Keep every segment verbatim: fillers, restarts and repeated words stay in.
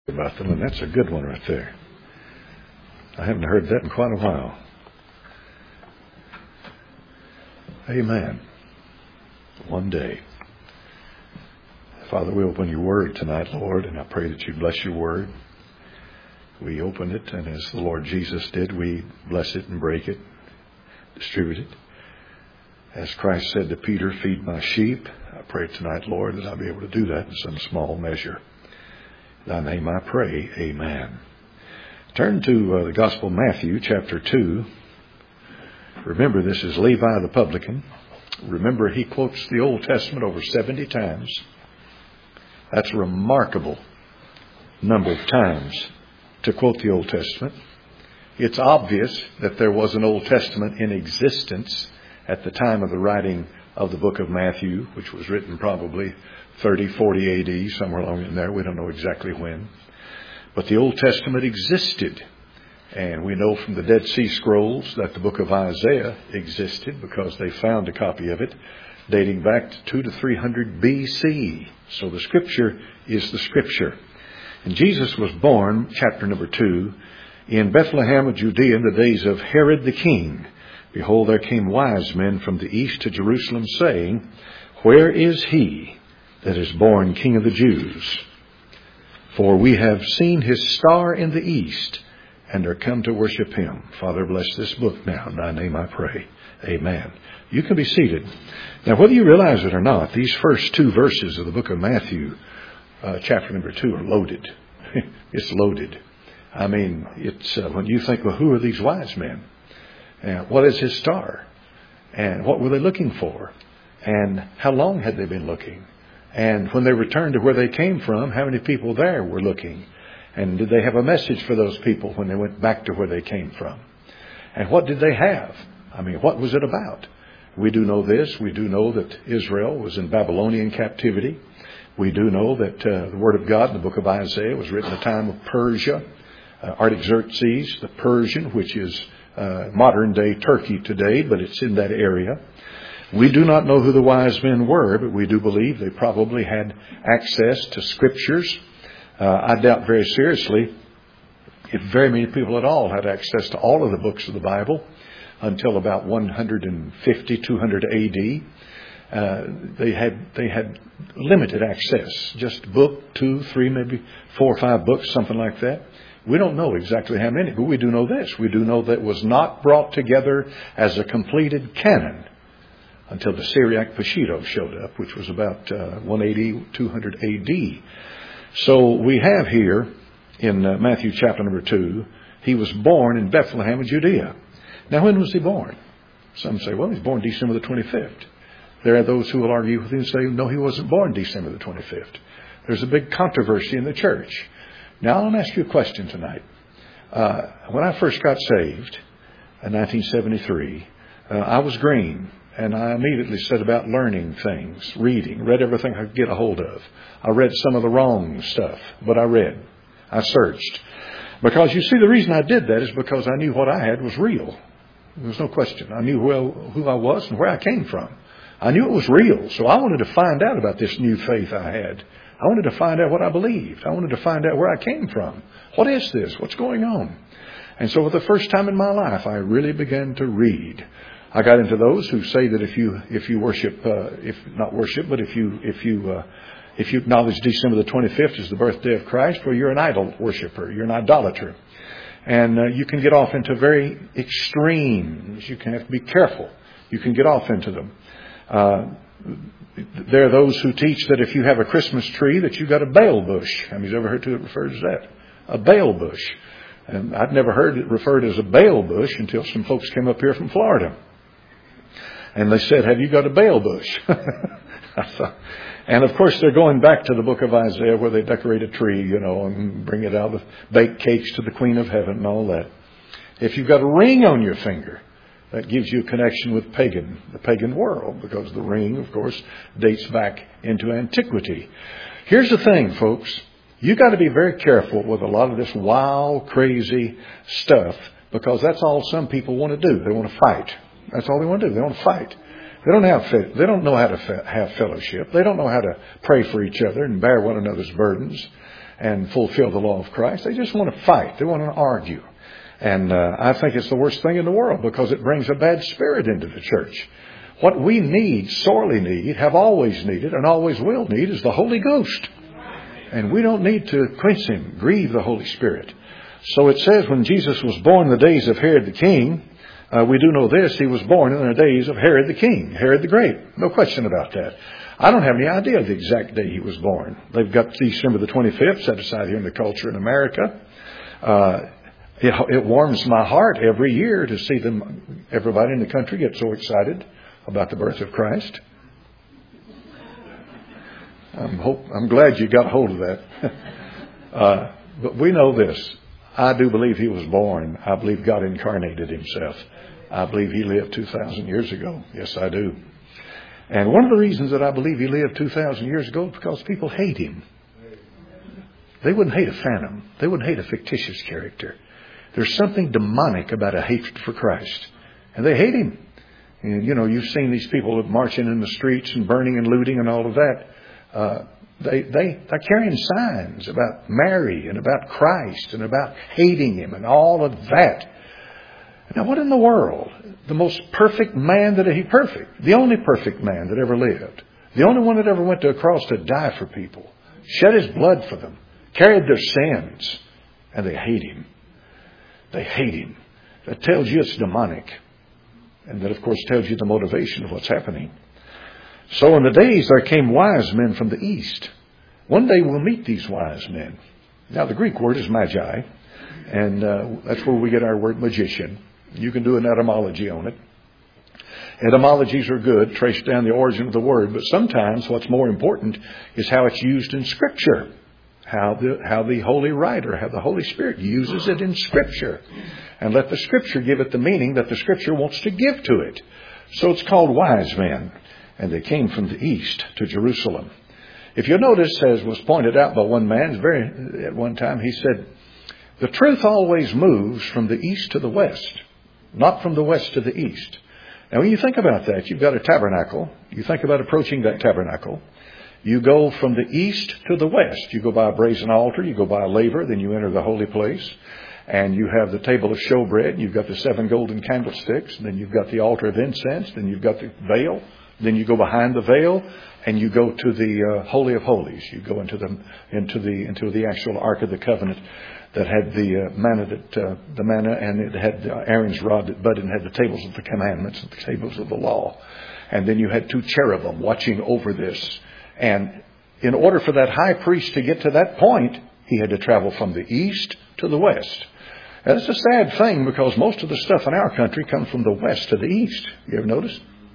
About them, and that's a good one right there. I haven't heard that in quite a while. Amen. One day. Father, we open your word tonight, Lord, and I pray that you bless your word. We open it, and as the Lord Jesus did, we bless it and break it, distribute it. As Christ said to Peter, feed my sheep, I pray tonight, Lord, that I'll be able to do that in some small measure. In thy name I pray, amen. Turn to uh, the Gospel of Matthew, chapter two. Remember, this is Levi the publican. Remember, he quotes the Old Testament over seventy times. That's a remarkable number of times to quote the Old Testament. It's obvious that there was an Old Testament in existence at the time of the writing of the book of Matthew, which was written probably thirty, forty A D, somewhere along in there. We don't know exactly when. But the Old Testament existed. And we know from the Dead Sea Scrolls that the book of Isaiah existed because they found a copy of it dating back to two to three hundred B C. So the Scripture is the Scripture. And Jesus was born, chapter number two, in Bethlehem of Judea in the days of Herod the king. Behold, there came wise men from the east to Jerusalem, saying, where is he that is born King of the Jews? For we have seen his star in the east, and are come to worship him. Father, bless this book now. In thy name I pray. Amen. You can be seated. Now, whether you realize it or not, these first two verses of the book of Matthew, uh, chapter number two, are loaded. It's loaded. I mean, it's uh, when you think, well, who are these wise men? And what is his star? And what were they looking for? And how long had they been looking? And when they returned to where they came from, how many people there were looking? And did they have a message for those people when they went back to where they came from? And what did they have? I mean, what was it about? We do know this. We do know that Israel was in Babylonian captivity. We do know that uh, the Word of God in the book of Isaiah was written in the time of Persia. Uh, Artaxerxes, the Persian, which is uh, modern-day Turkey today, but it's in that area. We do not know who the wise men were, but we do believe they probably had access to scriptures. Uh, I doubt very seriously if very many people at all had access to all of the books of the Bible until about one fifty, two hundred A D. Uh, they had they had limited access, just book, two, three, maybe four or five books, something like that. We don't know exactly how many, but we do know this. We do know that it was not brought together as a completed canon until the Syriac Peshitta showed up, which was about uh, one eighty, two hundred A D. So we have here in uh, Matthew chapter number two, he was born in Bethlehem of Judea. Now, when was he born? Some say, well, he was born December the twenty-fifth. There are those who will argue with him and say, no, he wasn't born December the twenty-fifth. There's a big controversy in the church. Now, I want to ask you a question tonight. Uh, when I first got saved in nineteen seventy-three, uh, I was green. And I immediately set about learning things, reading, read everything I could get a hold of. I read some of the wrong stuff, but I read. I searched. Because you see, the reason I did that is because I knew what I had was real. There was no question. I knew who, who I was and where I came from. I knew it was real. So I wanted to find out about this new faith I had. I wanted to find out what I believed. I wanted to find out where I came from. What is this? What's going on? And so for the first time in my life, I really began to read. I got into those who say that if you if you worship, uh, if not worship, but if you if you uh, if you acknowledge December the twenty-fifth as the birthday of Christ, well, you're an idol worshiper, you're an idolater, and uh, you can get off into very extremes. You can have to be careful. You can get off into them. Uh, there are those who teach that if you have a Christmas tree, that you've got a Baal bush. Have you ever heard it referred as that? A Baal bush. And I'd never heard it referred as a Baal bush until some folks came up here from Florida. And they said, have you got a Baal bush? I thought, and of course, they're going back to the book of Isaiah where they decorate a tree, you know, and bring it out with baked cakes to the Queen of Heaven and all that. If you've got a ring on your finger, that gives you a connection with pagan, the pagan world, because the ring, of course, dates back into antiquity. Here's the thing, folks. You got to be very careful with a lot of this wild, crazy stuff, because that's all some people want to do. They want to fight. That's all they want to do. They want to fight. They don't have. They don't know how to have fellowship. They don't know how to pray for each other and bear one another's burdens. and fulfill the law of Christ. They just want to fight. They want to argue. And uh, I think it's the worst thing in the world because it brings a bad spirit into the church. What we need, sorely need, have always needed, and always will need, is the Holy Ghost. And we don't need to quench Him, grieve the Holy Spirit. So it says when Jesus was born in the days of Herod the king, uh, we do know this, He was born in the days of Herod the king, Herod the Great. No question about that. I don't have any idea of the exact day He was born. They've got December the twenty-fifth set aside here in the culture in America. Uh, it, it warms my heart every year to see them, everybody in the country get so excited about the birth of Christ. I'm, hope, I'm glad you got hold of that. uh, but we know this. I do believe He was born. I believe God incarnated Himself. I believe He lived two thousand years ago. Yes, I do. And one of the reasons that I believe He lived two thousand years ago is because people hate Him. They wouldn't hate a phantom. They wouldn't hate a fictitious character. There's something demonic about a hatred for Christ. And they hate Him. And, you know, you've seen these people marching in the streets and burning and looting and all of that. Uh, they, they, they're carrying signs about Mary and about Christ and about hating Him and all of that. Now, what in the world? The most perfect man that he perfect, the only perfect man that ever lived, the only one that ever went to a cross to die for people, shed His blood for them, carried their sins, and they hate Him. They hate Him. That tells you it's demonic. And that, of course, tells you the motivation of what's happening. So in the days there came wise men from the east. One day we'll meet these wise men. Now, the Greek word is magi. And uh, that's where we get our word magician. You can do an etymology on it. Etymologies are good, trace down the origin of the word. But sometimes what's more important is how it's used in Scripture. How the, how the Holy Writer, how the Holy Spirit uses it in Scripture. And let the Scripture give it the meaning that the Scripture wants to give to it. So it's called wise men. And they came from the east to Jerusalem. If you notice, as was pointed out by one man, very at one time, he said, the truth always moves from the east to the west, not from the west to the east. Now, when you think about that, you've got a tabernacle. You think about approaching that tabernacle. You go from the east to the west. You go by a brazen altar. You go by a laver. Then you enter the holy place. And you have the table of showbread. You've got the seven golden candlesticks. And then you've got the altar of incense. Then you've got the veil. Then you go behind the veil. And you go to the uh, Holy of Holies. You go into the into the into the actual Ark of the Covenant that had the uh, manna that uh, the manna, and it had uh, Aaron's rod that budded, and had the tables of the commandments and the tables of the law. And then you had two cherubim watching over this. And in order for that high priest to get to that point, he had to travel from the east to the west. And it's a sad thing because most of the stuff in our country comes from the west to the east. You ever notice?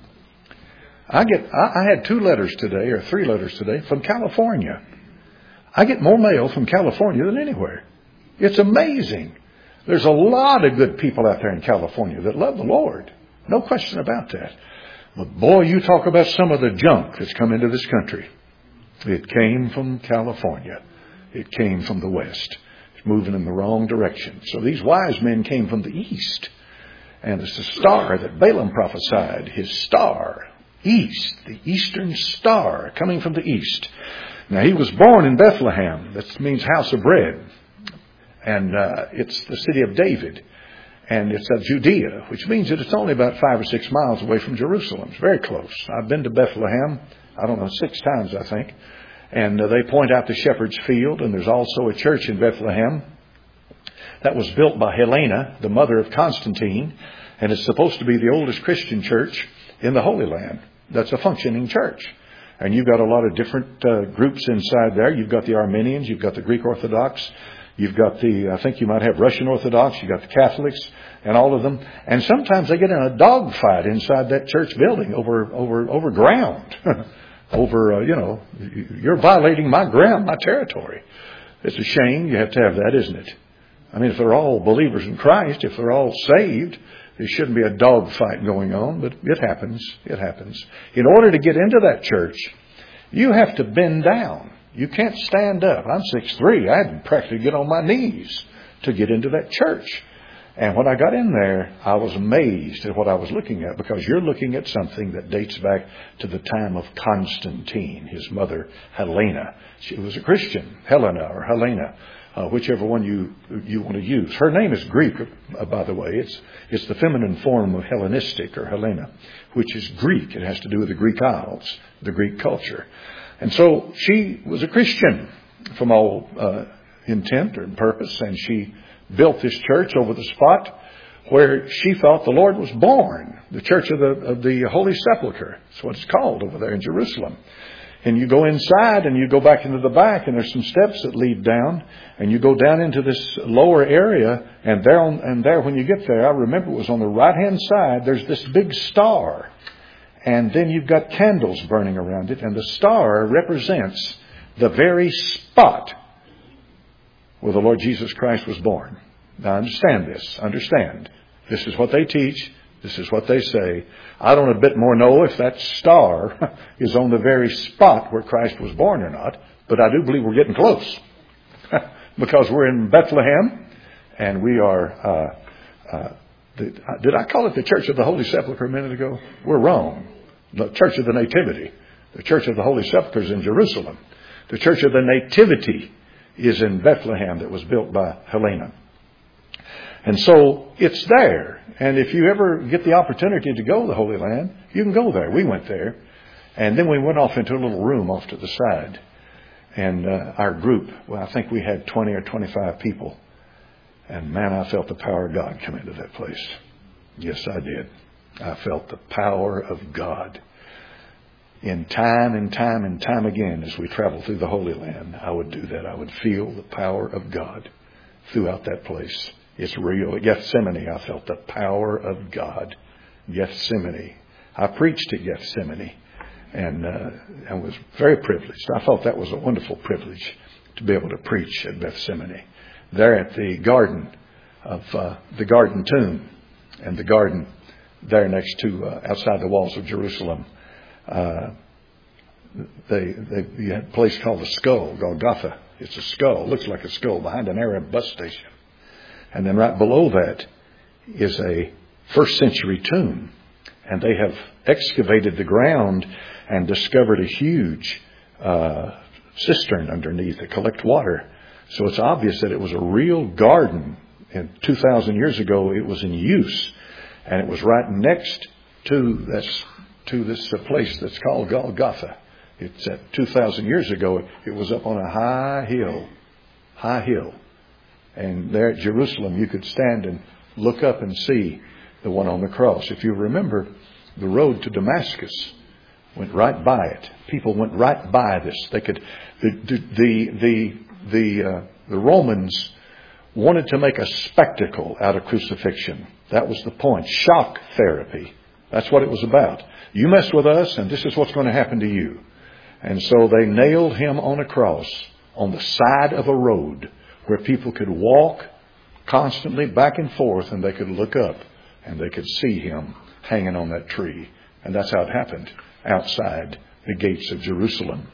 I get. I, I had two letters today, or three letters today, from California. I get more mail from California than anywhere. It's amazing. There's a lot of good people out there in California that love the Lord. No question about that. But boy, you talk about some of the junk that's come into this country. It came from California. It came from the west. It's moving in the wrong direction. So these wise men came from the east. And it's the star that Balaam prophesied. His star. East. The eastern star coming from the east. Now he was born in Bethlehem. That means house of bread. And uh, it's the city of David. And it's of Judea, which means that it's only about five or six miles away from Jerusalem. It's very close. I've been to Bethlehem, I don't know, six times, I think. And uh, they point out the shepherd's field. And there's also a church in Bethlehem that was built by Helena, the mother of Constantine. And it's supposed to be the oldest Christian church in the Holy Land. That's a functioning church. And you've got a lot of different uh, groups inside there. You've got the Armenians. You've got the Greek Orthodox. You've got the, I think you might have Russian Orthodox. You've got the Catholics and all of them. And sometimes they get in a dogfight inside that church building over, over, over ground. over, uh, you know, you're violating my ground, my territory. It's a shame you have to have that, isn't it? I mean, if they're all believers in Christ, if they're all saved, there shouldn't be a dogfight going on, but it happens. It happens. In order to get into that church, you have to bend down. You can't stand up. I'm six foot three. I had to practically get on my knees to get into that church. And when I got in there, I was amazed at what I was looking at, because you're looking at something that dates back to the time of Constantine, his mother, Helena. She was a Christian, Helena or Helena, uh, whichever one you you want to use. Her name is Greek, uh, by the way. It's it's the feminine form of Hellenistic or Helena, which is Greek. It has to do with the Greek Isles, the Greek culture. And so she was a Christian from all uh, intent or purpose, and she built this church over the spot where she felt the Lord was born. The Church of the of the Holy Sepulchre. That's what it's called over there in Jerusalem. And you go inside and you go back into the back, and there's some steps that lead down, and you go down into this lower area, and there on, and there when you get there, I remember it was on the right hand side, there's this big star. And then you've got candles burning around it, and the star represents the very spot where the Lord Jesus Christ was born. Now understand this. Understand. This is what they teach. This is what they say. I don't a bit more know if that star is on the very spot where Christ was born or not, but I do believe we're getting close. Because we're in Bethlehem, and we are, uh, uh, the, did I call it the Church of the Holy Sepulchre a minute ago? We're wrong. The Church of the Nativity. The Church of the Holy Sepulchre is in Jerusalem. The Church of the Nativity is in Bethlehem, that was built by Helena. And so it's there. And if you ever get the opportunity to go to the Holy Land, you can go there. We went there. And then we went off into a little room off to the side. And uh, our group, well, I think we had twenty or twenty-five people. And man, I felt the power of God come into that place. Yes, I did. I felt the power of God. In time and time and time again, as we travel through the Holy Land, I would do that. I would feel the power of God throughout that place. It's real. At Gethsemane, I felt the power of God. Gethsemane. I preached at Gethsemane, and uh, I was very privileged. I felt that was a wonderful privilege to be able to preach at Gethsemane. There at the garden of uh, the garden tomb, and the garden there next to uh, outside the walls of Jerusalem. Uh, they, they, you had a place called the Skull, Golgotha. It's a skull. It looks like a skull behind an Arab bus station. And then right below that is a first century tomb. And they have excavated the ground and discovered a huge uh, cistern underneath to collect water. So it's obvious that it was a real garden. And two thousand years ago, it was in use. And it was right next to this to this uh, place that's called Golgotha. It's at two thousand years ago. It was up on a high hill, high hill. And there at Jerusalem, you could stand and look up and see the one on the cross. If you remember, the road to Damascus went right by it. People went right by this. They could, the, the, the, the, uh, the Romans wanted to make a spectacle out of crucifixion. That was the point. Shock therapy. That's what it was about. You mess with us, and this is what's going to happen to you. And so they nailed him on a cross on the side of a road where people could walk constantly back and forth, and they could look up and they could see him hanging on that tree. And that's how it happened outside the gates of Jerusalem.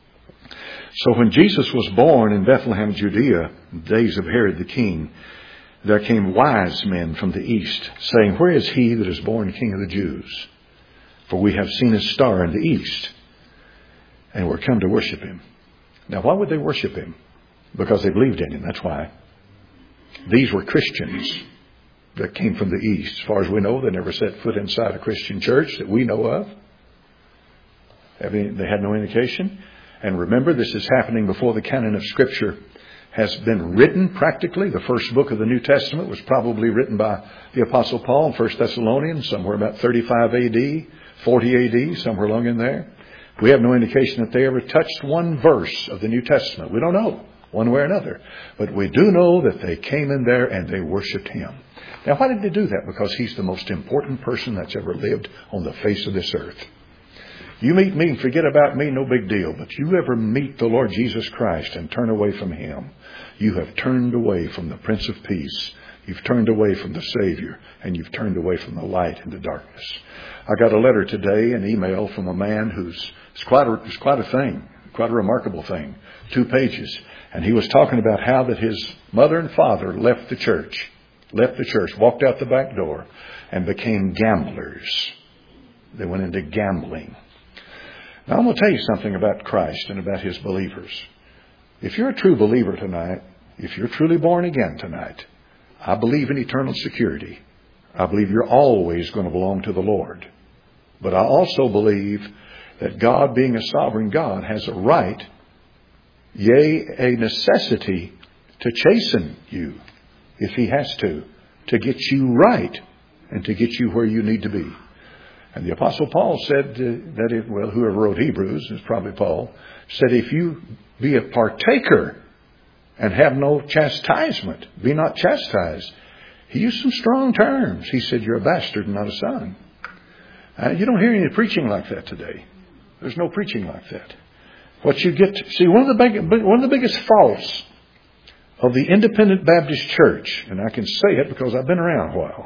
So when Jesus was born in Bethlehem, Judea, in the days of Herod the king, there came wise men from the east, saying, "Where is he that is born King of the Jews? For we have seen his star in the east, and we're come to worship him." Now, why would they worship him? Because they believed in him. That's why. These were Christians that came from the east. As far as we know, they never set foot inside a Christian church that we know of. They had no indication. And remember, this is happening before the canon of Scripture has been written practically. The first book of the New Testament was probably written by the Apostle Paul in First Thessalonians, somewhere about thirty-five A D, forty A D, somewhere along in there. We have no indication that they ever touched one verse of the New Testament. We don't know, one way or another. But we do know that they came in there and they worshipped him. Now, why did they do that? Because he's the most important person that's ever lived on the face of this earth. You meet me and forget about me, no big deal. But you ever meet the Lord Jesus Christ and turn away from him, you have turned away from the Prince of Peace. You've turned away from the Savior, and you've turned away from the light and the darkness. I got a letter today, an email from a man who's it's quite a, it's quite a thing, quite a remarkable thing. Two pages. And he was talking about how that his mother and father left the church. left the church, walked out the back door, and became gamblers. They went into gambling. Now, I'm going to tell you something about Christ and about His believers. If you're a true believer tonight, if you're truly born again tonight, I believe in eternal security. I believe you're always going to belong to the Lord. But I also believe that God, being a sovereign God, has a right, yea, a necessity to chasten you if He has to, to get you right and to get you where you need to be. And the Apostle Paul said uh, that, if, well, whoever wrote Hebrews, is probably Paul, said if you be a partaker and have no chastisement, be not chastised. He used some strong terms. He said you're a bastard and not a son. Uh, you don't hear any preaching like that today. There's no preaching like that. What you get to, see, one of the big, one of the biggest faults of the Independent Baptist Church, and I can say it because I've been around a while,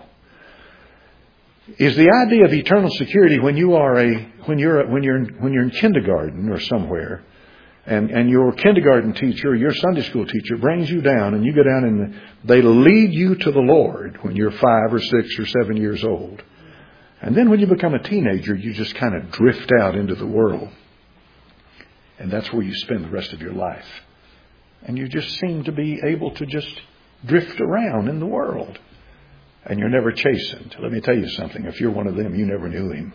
is the idea of eternal security when you are a when you're a, when you're in, when you're in kindergarten or somewhere, and and your kindergarten teacher or your Sunday school teacher brings you down, and you go down and they lead you to the Lord when you're five or six or seven years old, and then when you become a teenager, you just kind of drift out into the world, and that's where you spend the rest of your life, and you just seem to be able to just drift around in the world. And you're never chastened. Let me tell you something. If you're one of them, you never knew Him.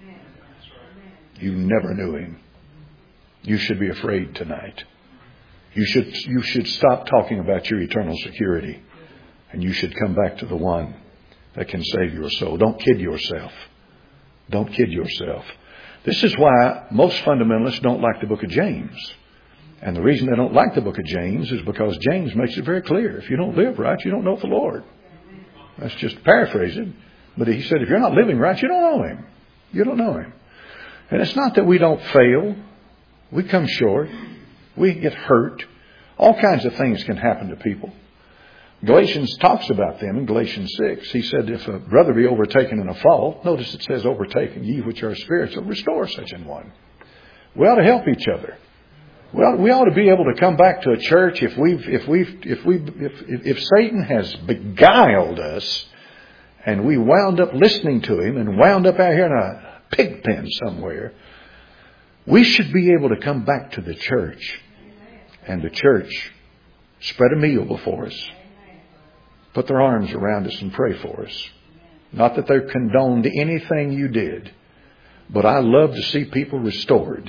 You never knew Him. You should be afraid tonight. You should, you should stop talking about your eternal security. And you should come back to the one that can save your soul. Don't kid yourself. Don't kid yourself. This is why most fundamentalists don't like the book of James. And the reason they don't like the book of James is because James makes it very clear. If you don't live right, you don't know the Lord. That's just paraphrasing. But he said, if you're not living right, you don't know Him. You don't know Him. And it's not that we don't fail. We come short. We get hurt. All kinds of things can happen to people. Galatians talks about them in Galatians six. He said, if a brother be overtaken in a fault, notice it says overtaken, ye which are spiritual, restore such an one. We ought to help each other. Well, we ought to be able to come back to a church if we've, if we've, if we, if, if Satan has beguiled us, and we wound up listening to him and wound up out here in a pig pen somewhere. We should be able to come back to the church, and the church spread a meal before us, put their arms around us and pray for us. Not that they're condoned anything you did, but I love to see people restored.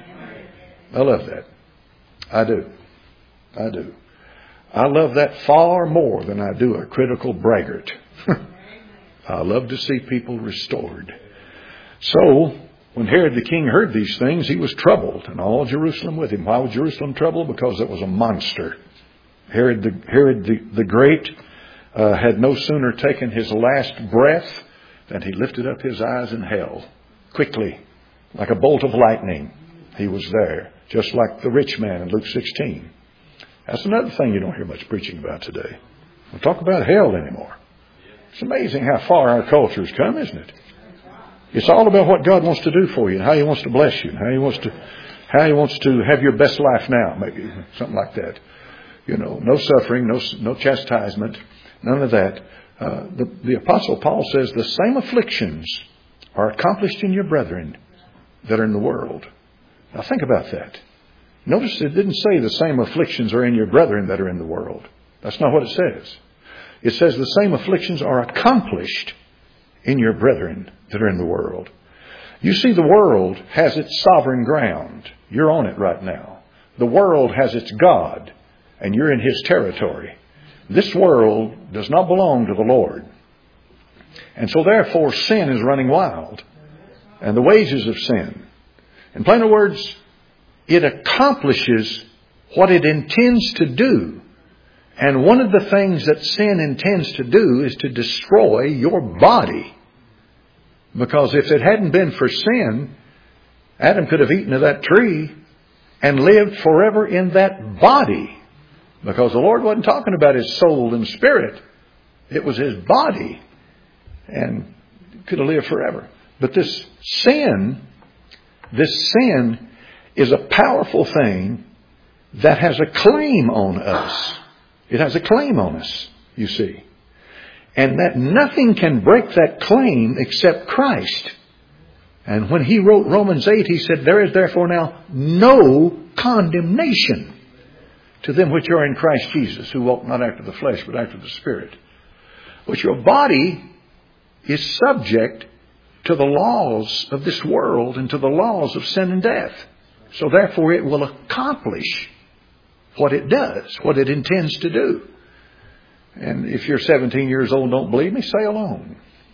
I love that. I do. I do. I love that far more than I do a critical braggart. I love to see people restored. So, when Herod the king heard these things, he was troubled, and all Jerusalem with him. Why was Jerusalem troubled? Because it was a monster. Herod the, Herod the, the Great uh, had no sooner taken his last breath than he lifted up his eyes in hell. Quickly, like a bolt of lightning, he was there. Just like the rich man in Luke sixteen. That's another thing you don't hear much preaching about today. We don't talk about hell anymore. It's amazing how far our culture has come, isn't it? It's all about what God wants to do for you, and how He wants to bless you, and how He wants to, how He wants to have your best life now, maybe something like that. You know, no suffering, no no chastisement, none of that. Uh, the, the Apostle Paul says the same afflictions are accomplished in your brethren that are in the world. Now think about that. Notice it didn't say the same afflictions are in your brethren that are in the world. That's not what it says. It says the same afflictions are accomplished in your brethren that are in the world. You see, the world has its sovereign ground. You're on it right now. The world has its God, and you're in His territory. This world does not belong to the Lord. And so therefore sin is running wild. And the wages of sin. In plainer words, it accomplishes what it intends to do. And one of the things that sin intends to do is to destroy your body. Because if it hadn't been for sin, Adam could have eaten of that tree and lived forever in that body. Because the Lord wasn't talking about his soul and spirit. It was his body. And could have lived forever. But this sin, this sin is a powerful thing that has a claim on us. It has a claim on us, you see. And that nothing can break that claim except Christ. And when he wrote Romans eight, he said, there is therefore now no condemnation to them which are in Christ Jesus, who walk not after the flesh, but after the Spirit. But your body is subject to the laws of this world and to the laws of sin and death. So therefore it will accomplish what it does, what it intends to do. And if you're seventeen years old and don't believe me, sail on.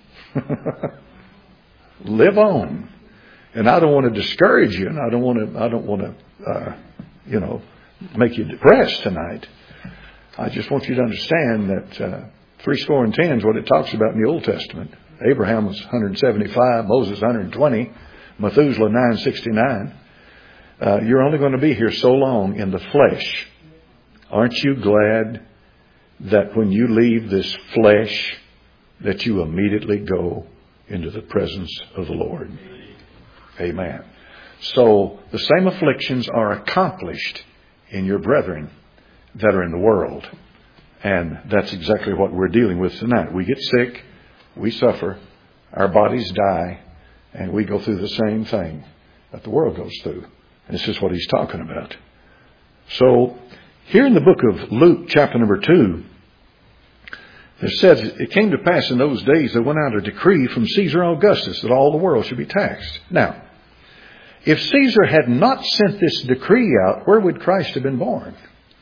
Live on. And I don't want to discourage you, and I don't want to, I don't want to, uh, you know, make you depressed tonight. I just want you to understand that uh, three score and ten is what it talks about in the Old Testament. Abraham was one hundred seventy-five, Moses one hundred twenty, Methuselah nine sixty-nine. Uh, you're only going to be here so long in the flesh. Aren't you glad that when you leave this flesh, that you immediately go into the presence of the Lord? Amen. So the same afflictions are accomplished in your brethren that are in the world. And that's exactly what we're dealing with tonight. We get sick, we suffer, our bodies die, and we go through the same thing that the world goes through. And this is what he's talking about. So here in the book of Luke, chapter number two, it says, it came to pass in those days there went out a decree from Caesar Augustus that all the world should be taxed. Now, if Caesar had not sent this decree out, where would Christ have been born?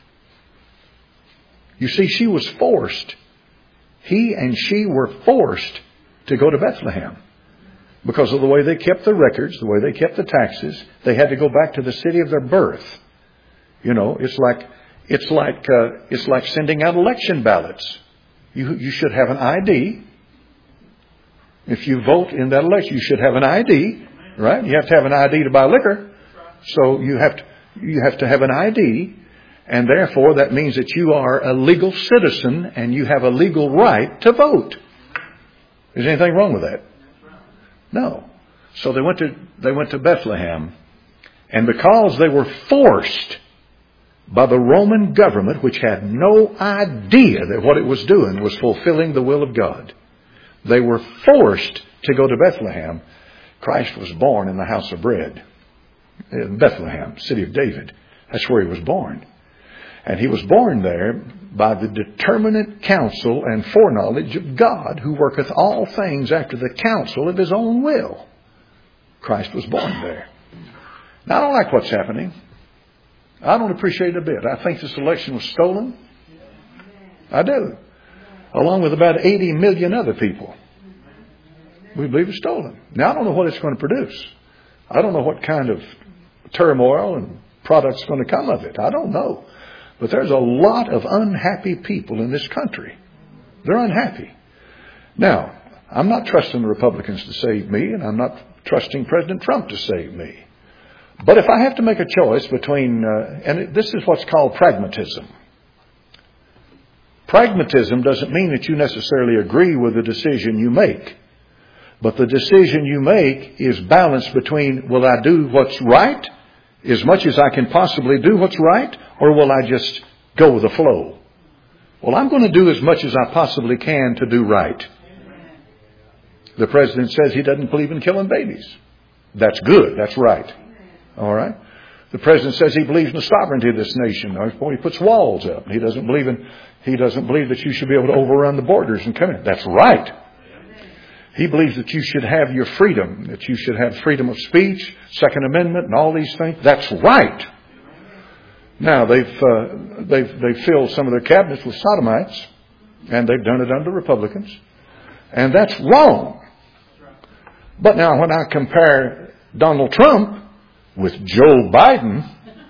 You see, she was forced. He and she were forced to go to Bethlehem. Because of the way they kept the records, the way they kept the taxes, they had to go back to the city of their birth. You know, it's like it's like uh, it's like sending out election ballots. You you should have an I D. If you vote in that election, you should have an I D, right? You have to have an I D to buy liquor, so you have to you have to have an I D, and therefore that means that you are a legal citizen and you have a legal right to vote. Is anything wrong with that? No. So they went to they went to Bethlehem, and because they were forced by the Roman government, which had no idea that what it was doing was fulfilling the will of God, they were forced to go to Bethlehem. Christ was born in the house of bread in Bethlehem, city of David. That's where he was born. And he was born there by the determinate counsel and foreknowledge of God, who worketh all things after the counsel of his own will. Christ was born there. Now, I don't like what's happening. I don't appreciate it a bit. I think this election was stolen. I do. Along with about eighty million other people. We believe it's stolen. Now, I don't know what it's going to produce. I don't know what kind of turmoil and product's going to come of it. I don't know. But there's a lot of unhappy people in this country. They're unhappy. Now, I'm not trusting the Republicans to save me, and I'm not trusting President Trump to save me. But if I have to make a choice between, uh, and it, this is what's called pragmatism. Pragmatism doesn't mean that you necessarily agree with the decision you make. But the decision you make is balanced between, will I do what's right as much as I can possibly do what's right, or will I just go with the flow? Well, I'm going to do as much as I possibly can to do right. The president says he doesn't believe in killing babies. That's good. That's right. All right. The president says he believes in the sovereignty of this nation. Well, he puts walls up. He doesn't believe in. He doesn't believe that you should be able to overrun the borders and come in. That's right. He believes that you should have your freedom, that you should have freedom of speech, Second Amendment, and all these things. That's right. Now they've uh, they've they've filled some of their cabinets with sodomites, and they've done it under Republicans, and that's wrong. But now, when I compare Donald Trump with Joe Biden,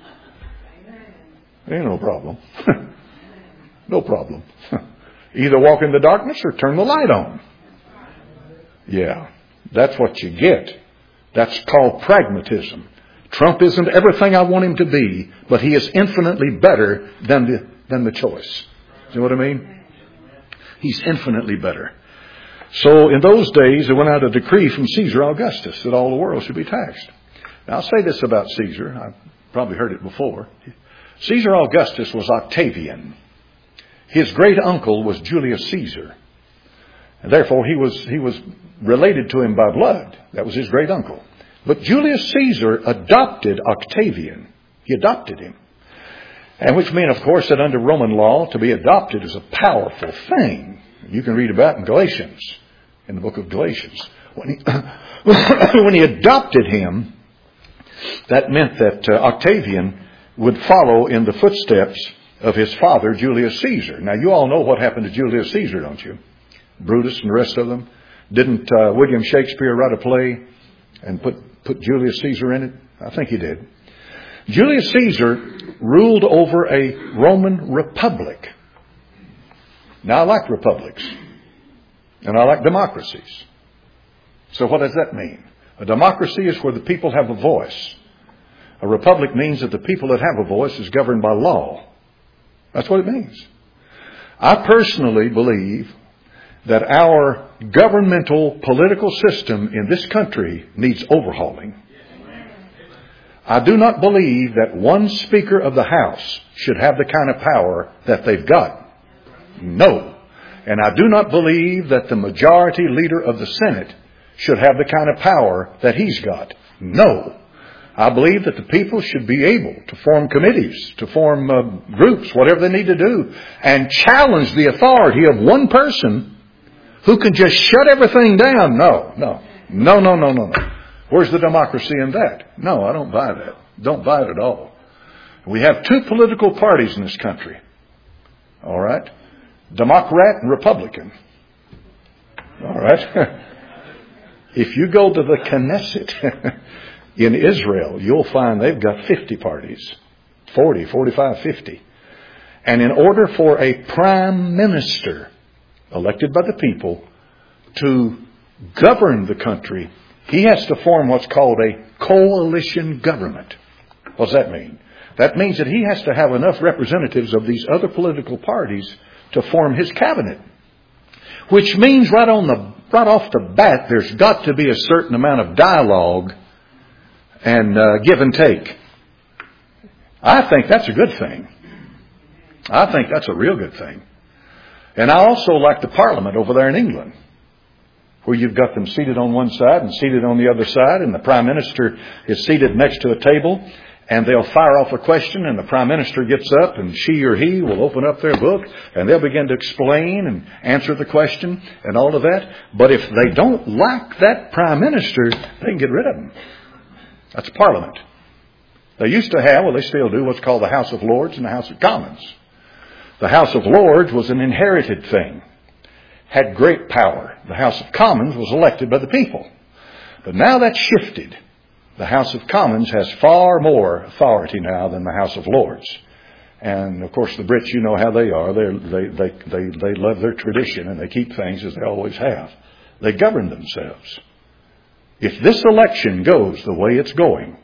ain't no problem. No problem. Either walk in the darkness or turn the light on. Yeah, that's what you get. That's called pragmatism. Trump isn't everything I want him to be, but he is infinitely better than the, than the choice. You know what I mean? He's infinitely better. So in those days, there went out a decree from Caesar Augustus that all the world should be taxed. Now, I'll say this about Caesar. I've probably heard it before. Caesar Augustus was Octavian. His great uncle was Julius Caesar. And therefore, he was, he was related to him by blood. That was his great uncle. But Julius Caesar adopted Octavian. He adopted him. And which meant, of course, that under Roman law, to be adopted is a powerful thing. You can read about in Galatians, in the book of Galatians. When he, when he adopted him, that meant that uh, Octavian would follow in the footsteps of his father, Julius Caesar. Now, you all know what happened to Julius Caesar, don't you? Brutus and the rest of them. Didn't uh, William Shakespeare write a play and put, put Julius Caesar in it? I think he did. Julius Caesar ruled over a Roman republic. Now, I like republics. And I like democracies. So what does that mean? A democracy is where the people have a voice. A republic means that the people that have a voice is governed by law. That's what it means. I personally believe that our governmental political system in this country needs overhauling. I do not believe that one Speaker of the House should have the kind of power that they've got. No. And I do not believe that the majority leader of the Senate should have the kind of power that he's got. No. I believe that the people should be able to form committees, to form uh, groups, whatever they need to do, and challenge the authority of one person who can just shut everything down. No, no, no, no, no, no, no. Where's the democracy in that? No, I don't buy that. Don't buy it at all. We have two political parties in this country. All right? Democrat and Republican. All right? If you go to the Knesset in Israel, you'll find they've got fifty parties. forty, forty-five, fifty. And in order for a prime minister elected by the people to govern the country, he has to form what's called a coalition government. What does that mean? That means that he has to have enough representatives of these other political parties to form his cabinet. Which means right on the right off the bat, there's got to be a certain amount of dialogue and uh, give and take. I think that's a good thing. I think that's a real good thing. And I also like the Parliament over there in England, where you've got them seated on one side and seated on the other side, and the Prime Minister is seated next to a table, and they'll fire off a question, and the Prime Minister gets up, and she or he will open up their book, and they'll begin to explain and answer the question and all of that. But if they don't like that Prime Minister, they can get rid of him. That's Parliament. They used to have, well, they still do, what's called the House of Lords and the House of Commons. The House of Lords was an inherited thing, had great power. The House of Commons was elected by the people. But now that's shifted. The House of Commons has far more authority now than the House of Lords. And, of course, the Brits, you know how they are. They're, they they they they love their tradition, and they keep things as they always have. They govern themselves. If this election goes the way it's going,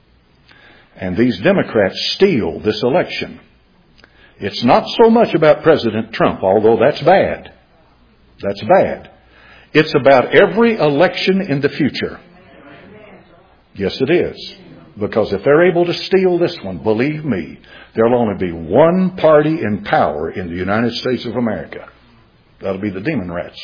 and these Democrats steal this election, it's not so much about President Trump, although that's bad. That's bad. It's about every election in the future. Yes, it is. Because if they're able to steal this one, believe me, there'll only be one party in power in the United States of America. That'll be the demon rats.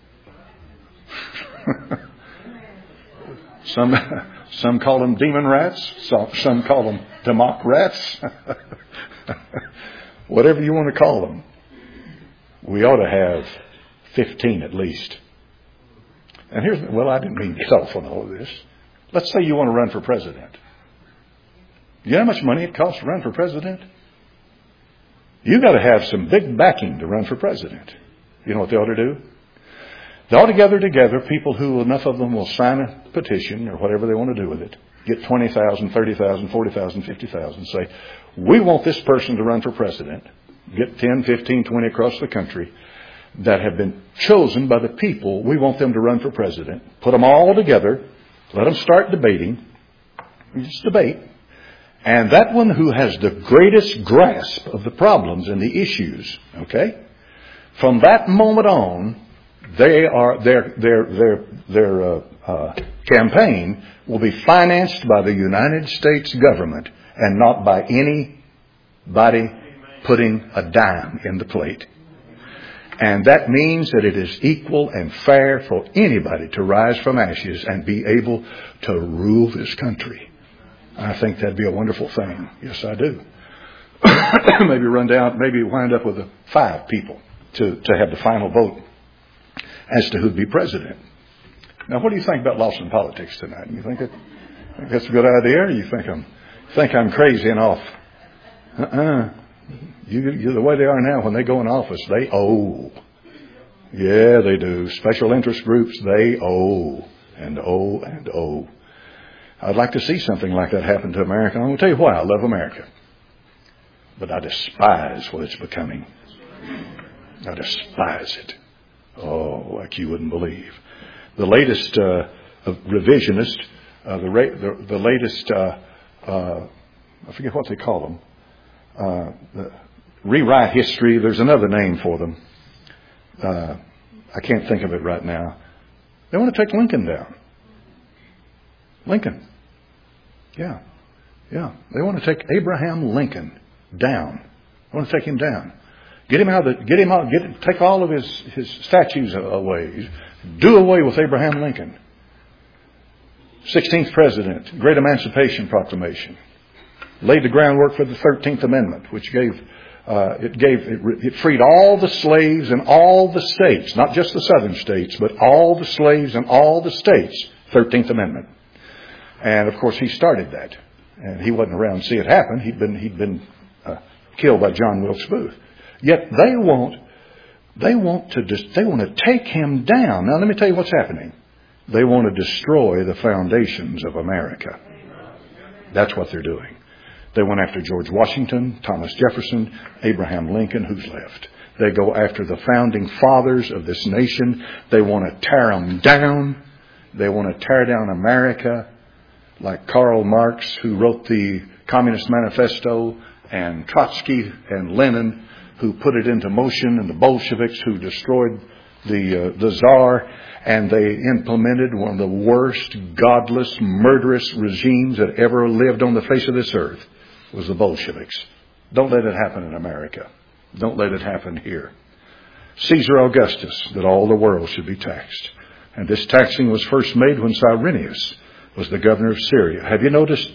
some some call them demon rats. Some, some call them democrats. Whatever you want to call them. We ought to have fifteen at least. And here's, well, I didn't mean to get off on all of this. Let's say you want to run for president. You know how much money it costs to run for president? You've got to have some big backing to run for president. You know what they ought to do? They ought to gather together people who, enough of them will sign a petition or whatever they want to do with it. Get twenty thousand, thirty thousand, forty thousand, fifty thousand. Say, we want this person to run for president. Get ten, fifteen, twenty across the country that have been chosen by the people. We want them to run for president. Put them all together. Let them start debating. Just debate. And that one who has the greatest grasp of the problems and the issues, okay, from that moment on, they are their their their their uh, uh, campaign will be financed by the United States government and not by anybody putting a dime in the plate. And that means that it is equal and fair for anybody to rise from ashes and be able to rule this country. I think that'd be a wonderful thing. Yes, I do. Maybe run down, maybe wind up with five people to, to have the final vote as to who'd be president. Now, what do you think about Lawson politics tonight? You think, it, think that's a good idea, or you think I'm think I'm crazy and off? Uh-uh. You, you, the way they are now, when they go in office, they owe. Yeah, they do. Special interest groups, they owe and owe and owe. I'd like to see something like that happen to America. I'm going to tell you why I love America. But I despise what it's becoming. I despise it. Oh, like you wouldn't believe. The latest uh, revisionist, uh, the, ra- the the latest, uh, uh, I forget what they call them, uh, the rewrite history. There's another name for them. Uh, I can't think of it right now. They want to take Lincoln down. Lincoln. Yeah. Yeah. They want to take Abraham Lincoln down. They want to take him down. Get him out of the, get him out, get, take all of his, his statues away. Do away with Abraham Lincoln. sixteenth President, Great Emancipation Proclamation. Laid the groundwork for the thirteenth Amendment, which gave, uh, it gave, it, it freed all the slaves in all the states, not just the southern states, but all the slaves in all the states. thirteenth Amendment. And of course he started that. And he wasn't around to see it happen. He'd been, he'd been, uh, killed by John Wilkes Booth. Yet they want, they want to, they want to take him down. Now let me tell you what's happening. They want to destroy the foundations of America. That's what they're doing. They went after George Washington, Thomas Jefferson, Abraham Lincoln. Who's left? They go after the founding fathers of this nation. They want to tear them down. They want to tear down America, like Karl Marx, who wrote the Communist Manifesto, and Trotsky and Lenin, who put it into motion, and the Bolsheviks, who destroyed the uh, the Tsar, and they implemented one of the worst, godless, murderous regimes that ever lived on the face of this earth, was the Bolsheviks. Don't let it happen in America. Don't let it happen here. Caesar Augustus, that all the world should be taxed. And this taxing was first made when Cyrenius was the governor of Syria. Have you noticed?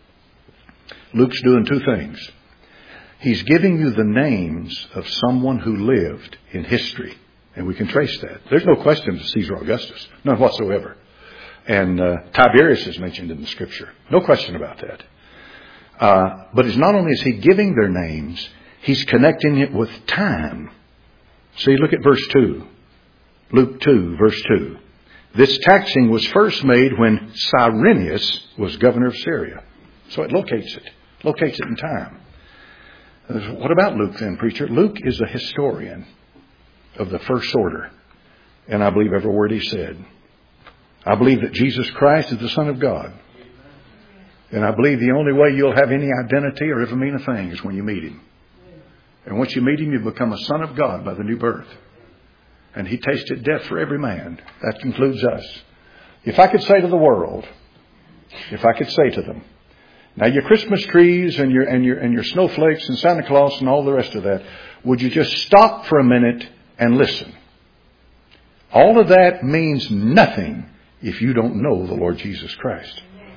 Luke's doing two things. He's giving you the names of someone who lived in history. And we can trace that. There's no question of Caesar Augustus. None whatsoever. And uh, Tiberius is mentioned in the Scripture. No question about that. Uh, but it's not only is he giving their names, he's connecting it with time. See, look at verse two. Luke two, verse two. This taxing was first made when Cyrenius was governor of Syria. So it locates it. Locates it in time. What about Luke then, preacher? Luke is a historian of the first order. And I believe every word he said. I believe that Jesus Christ is the Son of God. And I believe the only way you'll have any identity or ever mean a thing is when you meet him. And once you meet him, you become a son of God by the new birth. And he tasted death for every man. That concludes us. If I could say to the world, if I could say to them, now your Christmas trees and your and your and your snowflakes and Santa Claus and all the rest of that, would you just stop for a minute and listen? All of that means nothing if you don't know the Lord Jesus Christ.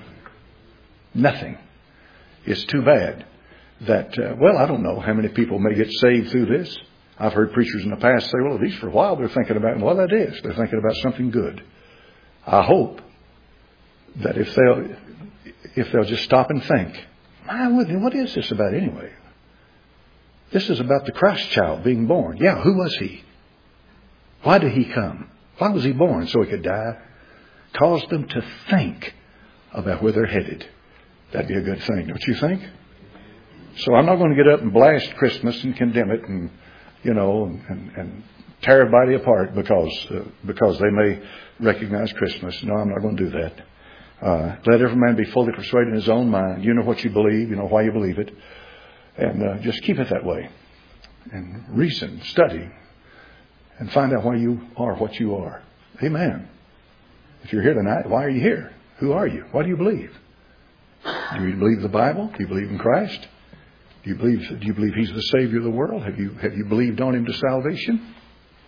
Nothing. It's too bad that, uh, well, I don't know how many people may get saved through this. I've heard preachers in the past say, well, at least for a while they're thinking about, well, that is. They're thinking about something good. I hope that if they'll, if they'll just stop and think, what is this about anyway? This is about the Christ child being born. Yeah, who was he? Why did he come? Why was he born? So he could die? Cause them to think about where they're headed. That'd be a good thing, don't you think? So I'm not going to get up and blast Christmas and condemn it and, you know, and, and tear everybody apart because uh, because they may recognize Christmas. No, I'm not going to do that. Uh, let every man be fully persuaded in his own mind. You know what you believe. You know why you believe it. And uh, just keep it that way. And reason, study, and find out why you are what you are. Amen. If you're here tonight, why are you here? Who are you? What do you believe? Do you believe the Bible? Do you believe in Christ? Do you believe, do you believe He's the Savior of the world? Have you, have you believed on Him to salvation?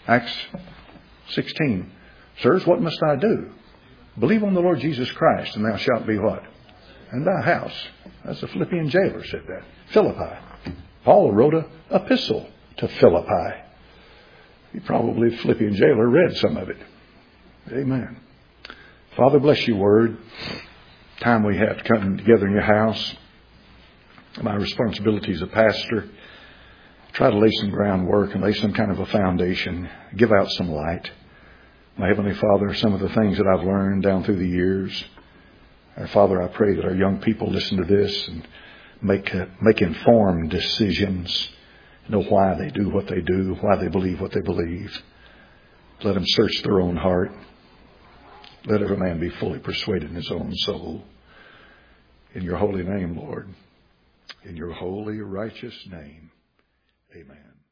Acts sixteen. Sirs, what must I do? Believe on the Lord Jesus Christ, and thou shalt be what? In thy house. That's the Philippian jailer said that. Philippi. Paul wrote an epistle to Philippi. He probably, the Philippian jailer, read some of it. Amen. Father, bless your word. Time we have come together in your house. My responsibility as a pastor, try to lay some groundwork and lay some kind of a foundation. Give out some light. My Heavenly Father, some of the things that I've learned down through the years. Our Father, I pray that our young people listen to this and make uh, make informed decisions. Know why they do what they do, why they believe what they believe. Let them search their own heart. Let every man be fully persuaded in his own soul. In your holy name, Lord. In your holy, righteous name. Amen.